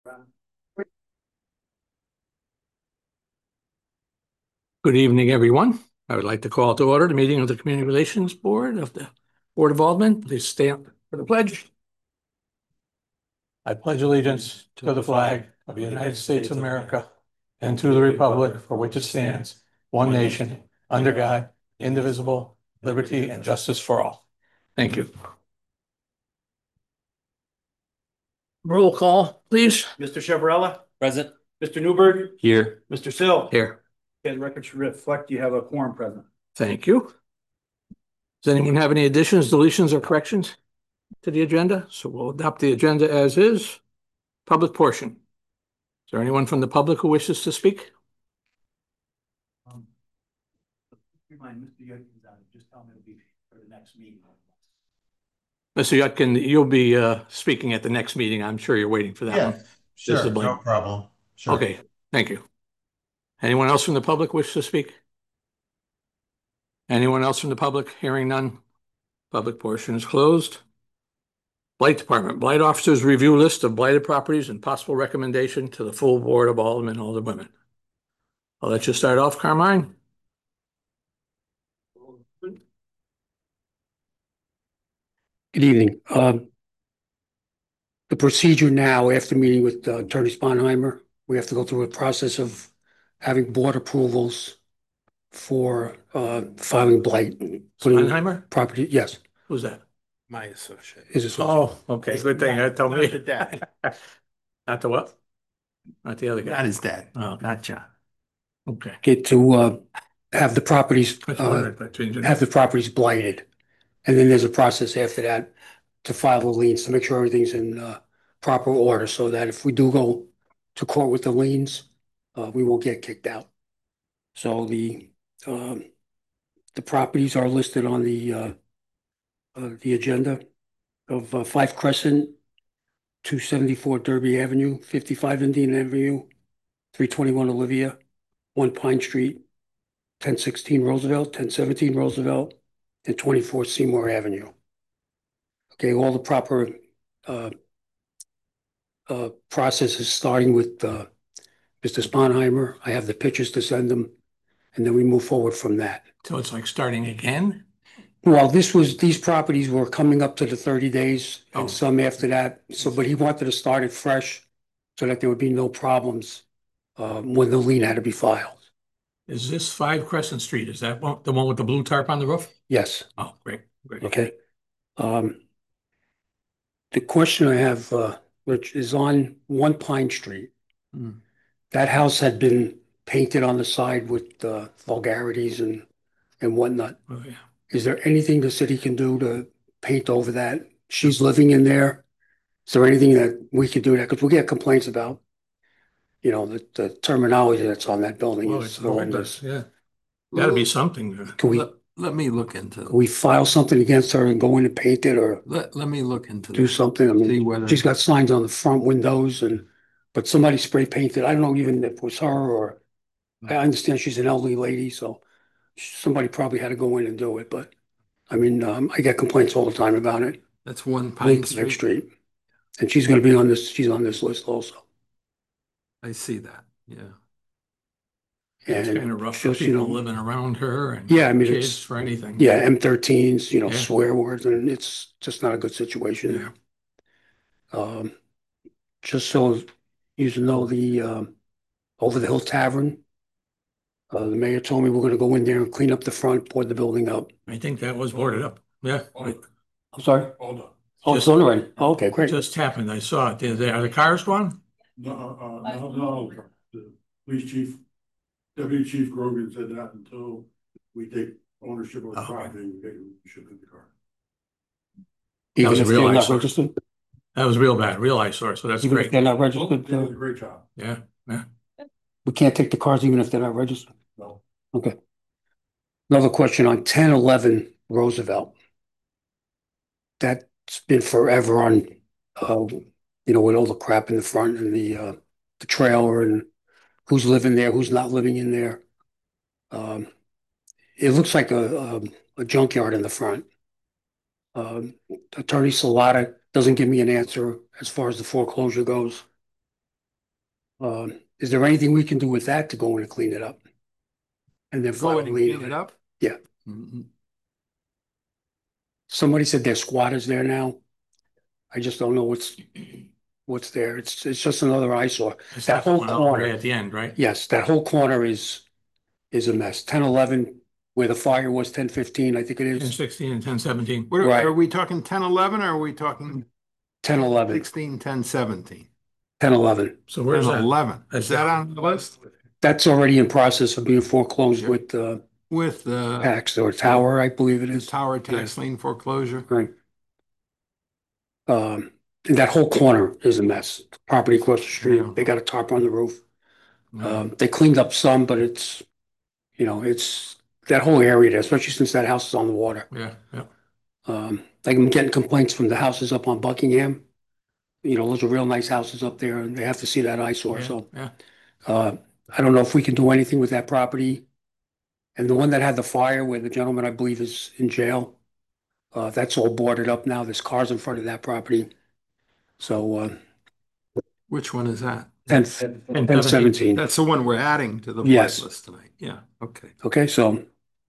Good evening, everyone. I would like to call to order the meeting of the Community Relations Board of the Board of Aldermen. Please stand for the pledge. I pledge allegiance to the flag of the United States of America and to the republic for which it stands, one nation, under God, indivisible, liberty and justice for all. Thank you. Roll call, please. Mr. Chavarella? Present. Mr. Newberg? Here. Mr. Sill? Here. Okay, the record should reflect you have a quorum present. Thank you. Does anyone have any additions, deletions, or corrections to the agenda? So we'll adopt the agenda as is. Public portion. Is there anyone from the public who wishes to speak? Remind Mr. Yudkin that just tell me it'll be for the next meeting. Mr. Yudkin, you'll be speaking at the next meeting. I'm sure you're waiting for that one. Sure, no problem. Sure. Okay, thank you. Anyone else from the public wish to speak? Anyone else from the public? Hearing none. Public portion is closed. Blight Department, Blight Officers Review List of blighted properties and possible recommendation to the full Board of Aldermen and Alderwomen. I'll let you start off, Carmine. Good evening. The procedure now, after meeting with Attorney Sponheimer, we have to go through a process of having board approvals for filing blight. Putting Sponheimer? property, yes. Who's that? My associate. Is it so? Oh, okay, good thing. Tell me. Not the dad. Not the what? Not the other guy. Not his dad. Oh, Gotcha. okay. Get to have the properties blighted. And then there's a process after that to file the liens, to make sure everything's in proper order, so that if we do go to court with the liens, we won't get kicked out. So the properties are listed on the agenda of 5 Crescent, 274 Derby Avenue, 55 Indian Avenue, 321 Olivia, 1 Pine Street, 1016 Roosevelt, 1017 Roosevelt, and 24 Seymour Avenue. Okay, all the proper processes, starting with Mr. Sponheimer. I have the pictures to send them, and then we move forward from that. So it's like starting again? Well, these properties were coming up to the 30 days Oh. and some after that. So, but he wanted to start it fresh so that there would be no problems when the lien had to be filed. Is this 5 Crescent Street? Is that the one with the blue tarp on the roof? Yes. Oh, great, great. Okay. The question I have, Rich, is on 1 Pine Street. Hmm. That house had been painted on the side with vulgarities and whatnot. Oh, yeah. Is there anything the city can do to paint over that? She's living in there. Is there anything that we could do that? Because we get complaints about, the terminology that's on that building Well, is it's horrendous. horrendous, yeah. Gotta be something. Can we, Let me look into can we file something against her and go in and paint it, or Let me look into do that. something? I See mean, whether she's got signs on the front windows but somebody spray painted. I don't know even if it was her or, I understand she's an elderly lady, so somebody probably had to go in and do it, but I mean, I get complaints all the time about it. That's 1 Pine Link Street. Street. And she's gonna be on she's on this list also. I see that. Yeah. It's And kind of rough for just, people living around her and Yeah, I mean, kids it's- for anything. yeah, M13s, Yeah. swear words, and it's just not a good situation Yeah. there. Just so you know, the Over the Hill Tavern, the mayor told me we're gonna go in there and clean up the front, board the building up. I think that was boarded up. Yeah. I'm sorry? Hold on. Oh, it's on already. Oh, okay, It great. just happened. I saw it. Are the cars gone? No. The police chief, Deputy Chief Grogan said that until we take ownership of the property, we should in the car. Even was a if real they're not eyesore. registered? That was real bad, real eyesore. So that's Even if great. they're not They registered? did a great job. Yeah, yeah. We can't take the cars even if they're not registered? No. Okay. Another question on 1011 Roosevelt. That's been forever on, with all the crap in the front and the trailer and who's living there, who's not living in there. It looks like a junkyard in the front. Attorney Salata doesn't give me an answer as far as the foreclosure goes. Is there anything we can do with that to go in and clean it up? And then Go file a in and lien clean on it it? up? Yeah. Mhm. Somebody said there's squatters there now. I just don't know what's there. It's just another eyesore. It's That whole one out right corner, at the end, right? yes, that whole corner is a mess. 10-11, where the fire was 10-15, I think it 10, is. 16 and 10, 17. Right. Are we talking 10-11 or are we talking 10-11, 16, 10-17? 10-11. So where's that? 10-11. That's Is that on the list? That's already in process of being foreclosed Yeah. with With the tax or tower, I believe it is. tower tax lien foreclosure? Right. And that whole corner is a mess. Property across the Yeah. street, they got a tarp on the roof. Yeah. They cleaned up some, but it's that whole area there, especially since that house is on the water. Yeah, yeah. Like I'm getting complaints from the houses up on Buckingham. Those are real nice houses up there and they have to see that eyesore. Yeah, So, yeah. I don't know if we can do anything with that property. And the one that had the fire where the gentleman, I believe, is in jail, that's all boarded up now. There's cars in front of that property. So, Which one is that? 10-17. That's the one we're adding to the Yes. list tonight. Yeah, okay. Okay, so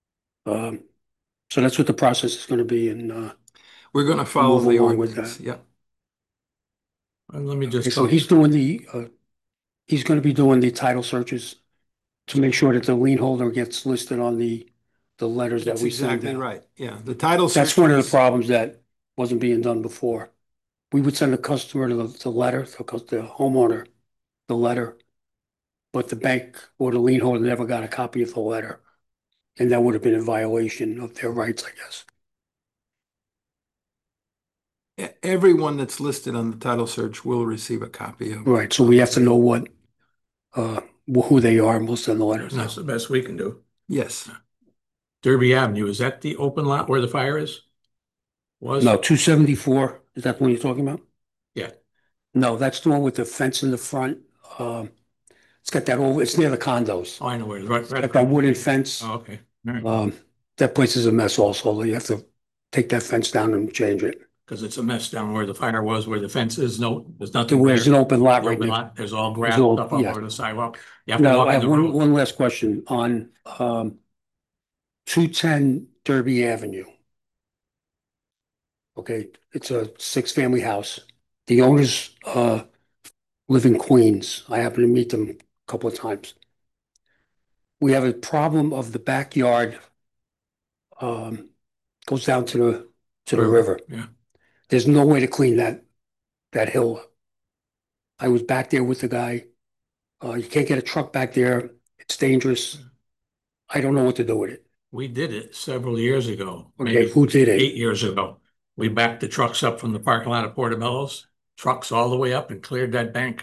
that's what the process is going to be. And We're gonna follow Move the along with ordinance. that. Yeah. And let me okay, just, so he's going to be doing the title searches to make sure that the lien holder gets listed on the letters that That's we send exactly out. right. Yeah, the title. That's one of the searches- problems that wasn't being done before. We would send the customer the letter, the homeowner, the letter, but the bank or the lien holder never got a copy of the letter. And that would have been in violation of their rights, I guess. Everyone that's listed on the title search will receive a copy of. Right, so we have to know who they are, and we'll send the letters that's out. the best we can do. Yes. Derby Avenue, is that the open lot where the fire is? Was? No, 274, is that the one you're talking about? Yeah. No, that's the one with the fence in the front. It's got it's near the condos. Oh, I know where it is. Right, It's right. got that wooden fence. Oh, okay. All right. That place is a mess also. You have to take that fence down and change it. Because it's a mess down where the fire was, where the fence is. No, there's nothing There's there. an open lot right Open there. lot. There's all grass all- stuff all yeah. over the sidewalk. You have to Now, walk I in have the road. one last question on 210 Derby Avenue. Okay, it's a 6-family house. The owners live in Queens. I happen to meet them a couple of times. We have a problem of the backyard goes down to the river. Yeah. There's no way to clean that hill. I was back there with the guy. You can't get a truck back there. It's dangerous. I don't know what to do with it. We did it several years ago. Okay, maybe who did it? 8 years ago. We backed the trucks up from the parking lot of Portobello's, trucks all the way up and cleared that bank.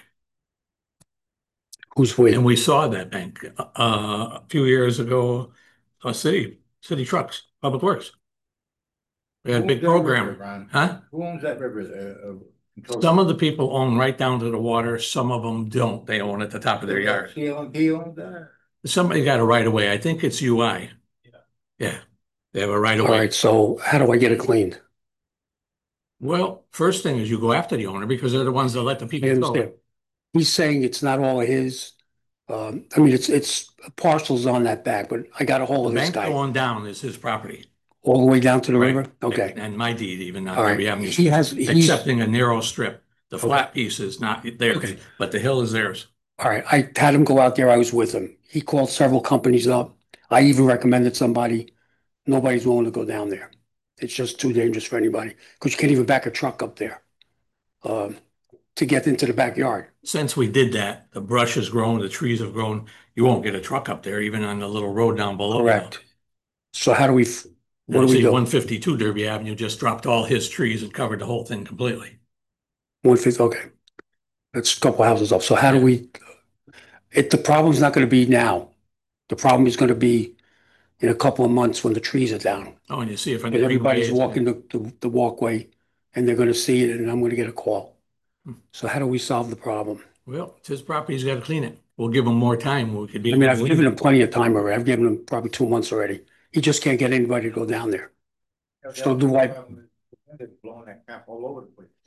Who's with? And we saw that bank a few years ago, city trucks, Public Works. We had a big program, huh? Who owns that river? Some of the people own right down to the water, some of them don't. They own at the top of their yard. CLMP owns that? Somebody got a right of way. I think it's UI. Yeah, they have a right of All way. right, so how do I get it cleaned? Well, first thing is you go after the owner because they're the ones that let the I people understand. go. He's saying it's not all of his. I mean, it's parcels on that back, but I got a hold The of this bank guy going down is his property. all the way down to the Right. river. Okay, And my deed even, not all Derby right. Avenue. He's Accepting a narrow strip. The flat piece is not theirs, Okay. but the hill is theirs. all right. I had him go out there. I was with him. He called several companies up. I even recommended somebody. Nobody's willing to go down there. It's just too dangerous for anybody because you can't even back a truck up there to get into the backyard. Since we did that, the brush has grown, the trees have grown. You won't get a truck up there, even on the little road down below. Correct. So how do we? What do we do? 152 Derby Avenue just dropped all his trees and covered the whole thing completely. 150. Okay, that's a couple houses up. So how do we? The problem's not going to be now. The problem is going to be in a couple of months when the trees are down. Oh, and you see if And everybody's walking the walkway, and they're going to see it, and I'm going to get a call. So how do we solve the problem? Well, it's his property. He's got to clean it. We'll give him more time. We could be. I mean, I've given him plenty of time already. I've given him probably 2 months already. He just can't get anybody to go down there. So do I- Blowing that crap all over the place.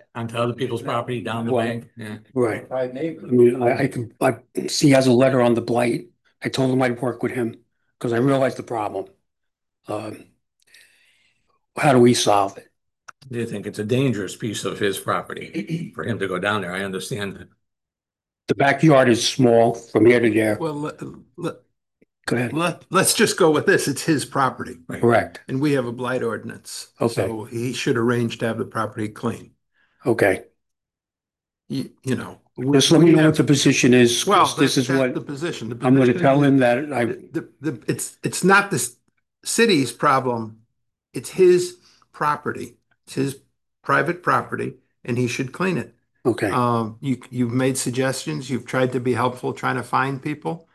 onto other people's property, down the Well, bank, yeah. Right. I mean, I see he has a letter on the blight. I told him I'd work with him because I realized the problem. Um, how do we solve it? Do you think it's a dangerous piece of his property for him to go down there? I understand that. The backyard is small from here to there. Well, Go ahead. let's just go with this. It's his property Right. Correct. and we have a blight ordinance. Okay. So he should arrange to have the property clean. Okay. You know. Just let me we know have- what the position is. 'Cause Well, this is that's what the position. The I'm going to position tell is- him that it's not the city's problem. It's his property. It's his private property and he should clean it. okay. You've made suggestions. You've tried to be helpful, trying to find people.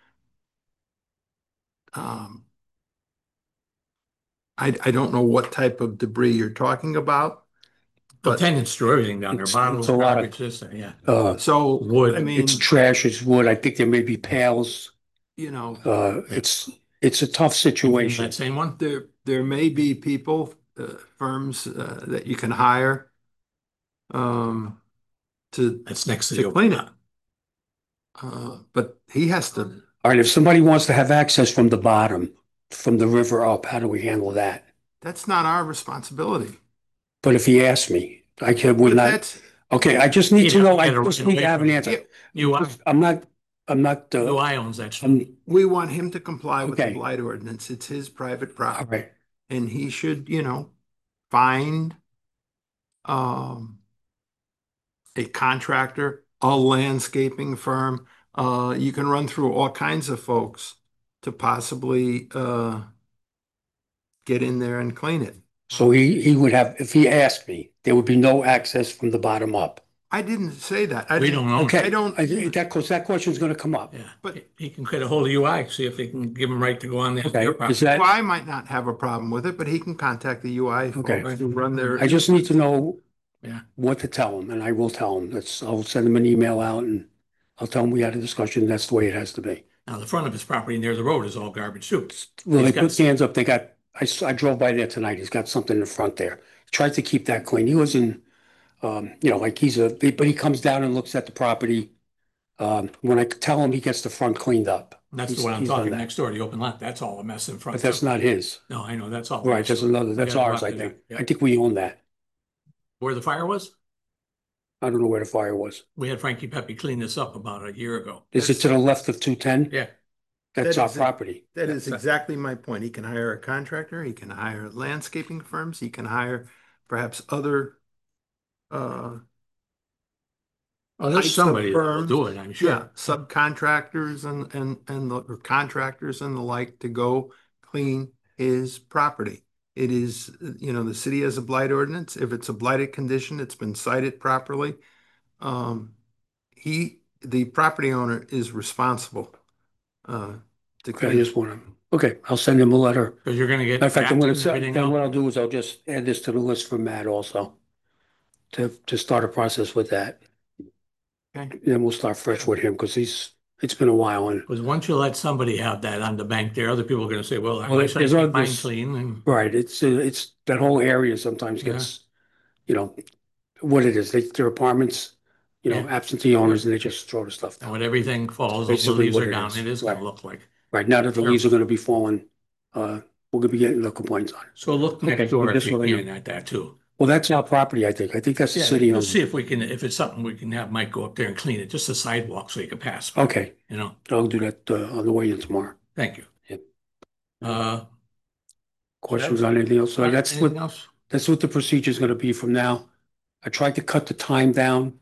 I don't know what type of debris you're talking about. The But- tenants threw everything down there, It's bottles, a lot of- garbage, this, and yeah. So, Wood. I mean, It's trash, it's wood. I think there may be pails. you know, It's a tough situation. That same one? there may be people, firms, that you can hire to That's next to To the clean open it. lot. but he has to, All right, if somebody wants to have access from the bottom, from the river up, how do we handle that? that's not our responsibility. But if he asked me, I would But not, that's, okay, I just need to Yeah, know, I get a- just get need away to have an from it. answer. UI, I'm not, UI owns that street. we want him to comply with the Okay. blight ordinance. It's his private all property. right, And he should, find a contractor, a landscaping firm. You can run through all kinds of folks to possibly get in there and clean it. so he would have, if he asked me, there would be no access from the bottom up. I didn't say that. We don't own Okay. I don't, That question's gonna come up. Yeah, But- but he can get a hold of UI, see if they can give him right to go on there. Okay, their is property. that, UI might not have a problem with it, but he can contact the UI Okay. folks who run their. I just need to know Yeah. what to tell him, and I will tell him. I'll send him an email out and I'll tell him we had a discussion, that's the way it has to be. Now, the front of his property near the road is all garbage too. Well, He's they got- put cans up, I drove by there tonight, he's got something in the front there. Tried to keep that clean, he was in, like but he comes down and looks at the property. When I tell him, he gets the front cleaned up. That's the He's- one I'm he's done talking that. next door, the open lot. That's all a mess in front. But that's too. not his, No, I know, that's all. right, that's another, that's We gotta ours, walk I to think. that, yeah. I think we own that, Where the fire was? I don't know where the fire was. We had Frankie Pepe clean this up about a year ago. Is it to the left of 210? Yeah. That's That our is it. property. That is exactly my point. He can hire a contractor, he can hire landscaping firms, he can hire perhaps other, Oh, Types there's of somebody that will firms. do it, I'm sure. yeah, subcontractors or contractors and the like to go clean his property. It is, the city has a blight ordinance. If it's a blighted condition, it's been cited properly. The property owner is responsible, to Okay, I clean. just want to, okay, I'll send him a letter. Because you're gonna get. Matter of fact, I'm gonna, taxes and everything then else. what I'll do is I'll just add this to the list for Matt also. To start a process with that. Okay. Then we'll start fresh with him, because it's been a while and, Because once you let somebody have that on the bank there, other people are gonna say, well, Well, I there's others- mine clean and. right, it's that whole area sometimes gets, what it is, their apartments, Yeah. absentee owners, and they just throw the stuff And down. when everything falls, the Basically leaves what are it down, is. it is gonna Right. look like. Right, now that the Sure. leaves are gonna be falling, we're gonna be getting the complaints on it. So look Okay, next door this if you one I know. can at that too. Well, that's our property, I think that's the Yeah, city let's owns. see if we can, if it's something we can have Mike go up there and clean it, just a sidewalk so you can pass. Okay, You know, I'll do that on the way in tomorrow. thank you. Yep. that's- Questions on anything else? So Anything else? that's what the procedure is gonna be from now. I tried to cut the time down.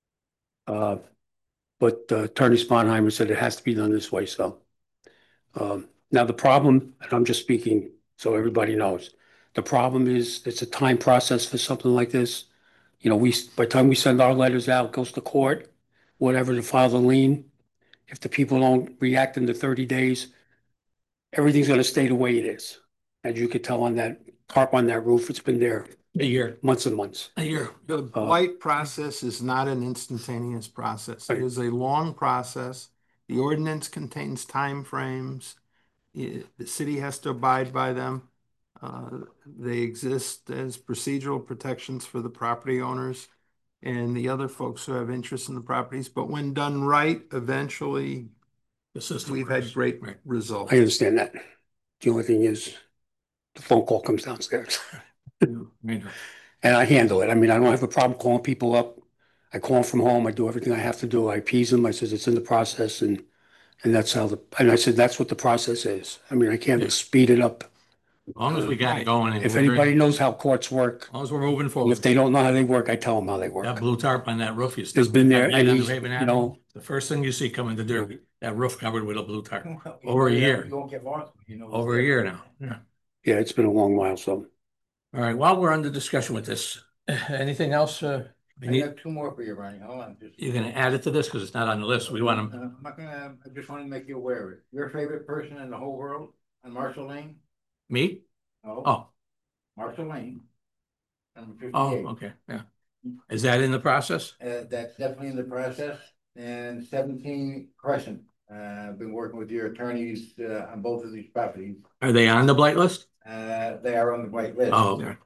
But Attorney Sponheimer said it has to be done this way, so. Now the problem, and I'm just speaking so everybody knows, the problem is it's a time process for something like this. By the time we send our letters out, it goes to court, whatever, to file the lien. If the people don't react in the 30 days, everything's gonna stay the way it is. As you could tell on that tarp on that roof, it's been there A year, months and months. a year. The blight process is not an instantaneous process. It Right. is a long process. The ordinance contains timeframes. The city has to abide by them. They exist as procedural protections for the property owners. and the other folks who have interest in the properties. But when done right, eventually, The system. we've had works. great Right. results. I understand that. The only thing is, the phone call comes downstairs. Right. And I handle it. I mean, I don't have a problem calling people up. I call them from home. I do everything I have to do. I appease them. I says it's in the process and that's how and I said, that's what the process is. I mean, I can't Yeah. speed it up. As long as we got it going. and If we're- anybody knows how courts work, As long as we're moving and forward. if they don't know how they work, I tell them how they That work. blue tarp on that roof, you There's been there, and on he's, New Haven you Avenue, know, the first thing you see coming to Derby, that roof covered with a blue tarp. Over a year. You won't get lost. You know. Over a year now. Yeah. yeah, it's been a long while, so. All right, while we're under discussion with this, anything else, we I need, got two more for you, Ronnie. Hold on. you're gonna add it to this because it's not on the list. We want them. I'm not gonna, I just wanna make you aware of it. Your favorite person in the whole world on Marshall Lane? Me? No. Oh, Marshall Lane. Number oh, 58. okay, yeah. Is that in the process? That's definitely in the process. And 17 Crescent. I've been working with your attorneys, on both of these properties. Are they on the blight list? They are on the white list. Oh, okay.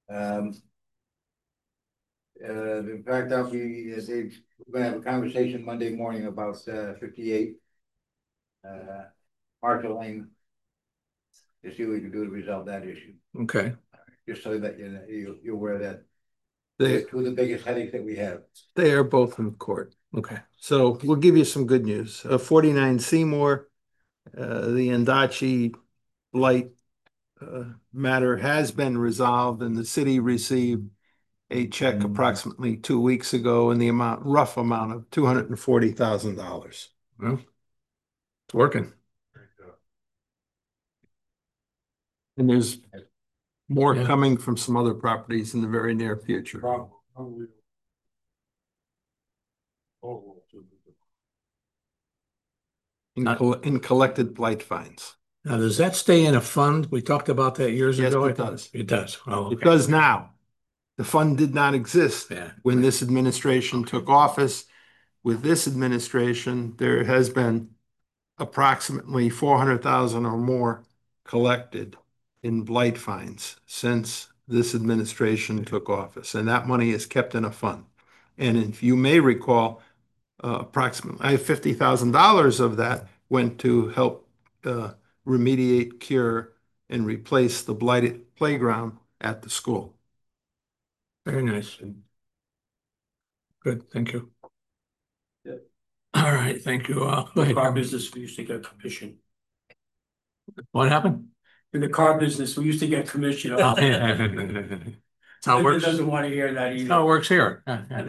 In fact, we're gonna have a conversation Monday morning about 58 Marshall Lane to see what we can do to resolve that issue. Okay, Just so that you're aware that They, they're two of the biggest headaches that we have. they are both in court. okay. So we'll give you some good news. 49 Seymour, the Andachi blight matter has been resolved and the city received a check approximately 2 weeks ago in the rough amount of $240,000. Well, it's working. And there's more Yeah. coming from some other properties in the very near future. Probably. Oh. In collected blight fines. Now, does that stay in a fund? We talked about that years Yes, ago. it does. It does. Oh, It okay. does now. The fund did not exist Yeah. when this administration took office. With this administration, there has been approximately 400,000 or more collected in blight fines since this administration took office, and that money is kept in a fund. And if you may recall, approximately $50,000 of that went to help remediate, cure, and replace the blighted playground at the school. Very nice. Good, thank you. Yeah. All right, thank you. Go The ahead. car business, we used to get commission. What happened? In the car business, we used to get commission. Oh, yeah. That's how it Linda works. doesn't want to hear that That's either. how it works here.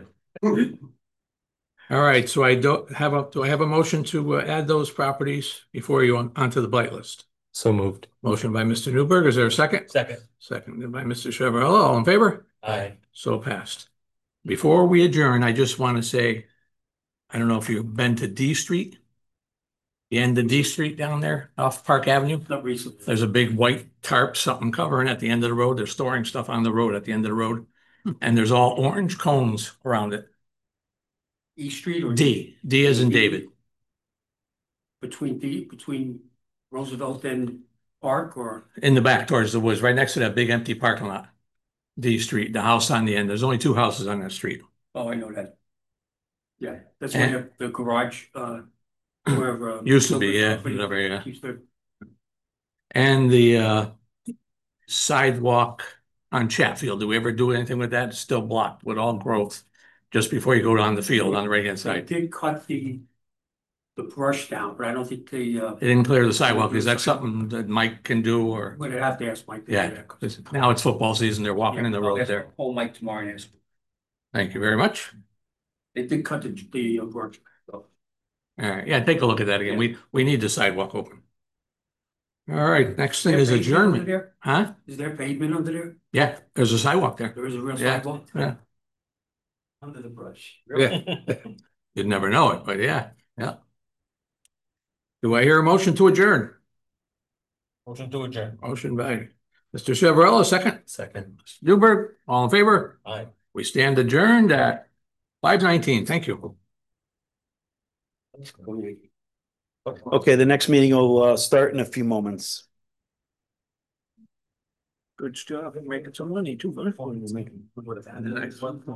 All right, so do I have a motion to add those properties before you onto the blight list? So moved. Motion by Mr. Newberg. Is there a second? Second. Seconded by Mr. Chevrolet. All in favor? Aye. So passed. Before we adjourn, I just want to say, I don't know if you've been to D Street. The end of D Street down there off Park Avenue. Not recently. There's a big white tarp, something covering at the end of the road. They're storing stuff on the road at the end of the road. And there's all orange cones around it. East Street or D as in David. between Roosevelt and Park or? In the back towards the woods, right next to that big empty parking lot. D Street, the house on the end. There's only two houses on that street. Oh, I know that. Yeah, that's And- where the garage, wherever. Used to be, yeah, whatever, yeah. Keeps their- And the sidewalk on Chatfield, do we ever do anything with that? It's still blocked with all growth. Just before you go down the field on the right hand They side. did cut the brush down, but I don't think they, They didn't clear the sidewalk. Is that something that Mike can do or? would have to ask Mike. to do Yeah, that, 'cause- 'cause now it's football season. They're walking in the Yeah, I'll road ask there. Call Mike tomorrow and ask. Thank you very much. They did cut the brush. So. All right, yeah, take a look at that again. We need the sidewalk open. All right, next thing Is is there pavement under adjournment, there? huh? Is there pavement under there? Yeah, there's a sidewalk there. There is a real Yeah. sidewalk? Yeah, Under the brush. yeah. You'd never know it, but yeah, yeah. Do I hear a motion to adjourn? Motion to adjourn. Motion by Mr. Chevrolet, second. Second. Newberg, all in favor? Aye. We stand adjourned at 5:19. Thank you. Okay, the next meeting will start in a few moments. Good job, making some money too.